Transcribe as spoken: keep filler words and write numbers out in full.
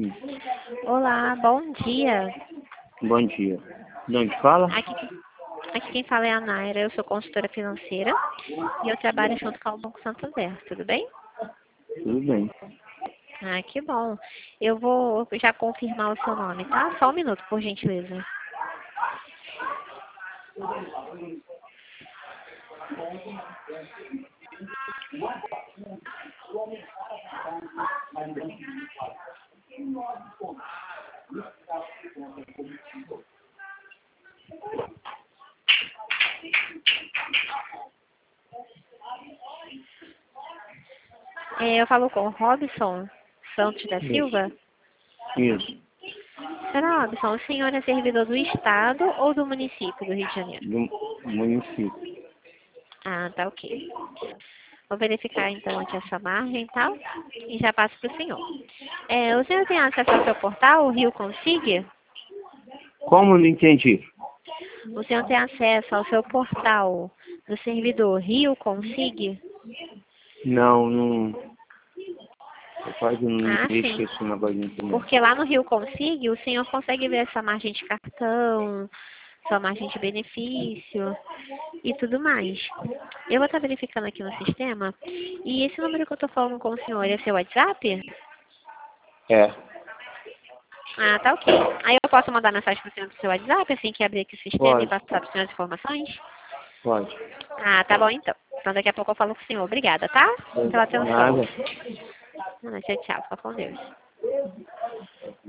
Sim. Olá, bom dia. Bom dia. De onde fala? Aqui, aqui quem fala é a Naira, eu sou consultora financeira e eu trabalho junto com o Banco Santander, tudo bem? Tudo bem. Ah, que bom. Eu vou já confirmar o seu nome, tá? Só um minuto, por gentileza. É, eu falo com o Robson Santos da Silva. Isso. Será, Robson, o senhor é servidor do Estado ou do município do Rio de Janeiro? Do município. Ah, tá ok. Vou verificar então aqui a sua margem, tá? E já passo para o senhor. É, o senhor tem acesso ao seu portal, o Rio Consig? Como não entendi? O senhor tem acesso ao seu portal do servidor Rio Consig? Não, não. Eu quase não Ah, mexo com sim. esse negócio de internet. Porque lá no Rio Consig, o senhor consegue ver essa margem de cartão, sua margem de benefício e tudo mais. Eu vou estar verificando aqui no sistema. E esse número que eu estou falando com o senhor é seu WhatsApp? É. Ah, tá ok. Aí eu posso mandar mensagem para o senhor do seu WhatsApp, assim que abrir aqui o sistema Pode. e passar para o senhor as informações? Pode. Ah, tá bom então. Então daqui a pouco eu falo com o senhor. Obrigada, tá? Pela atenção. Nada. Tchau, tchau. Fica com Deus.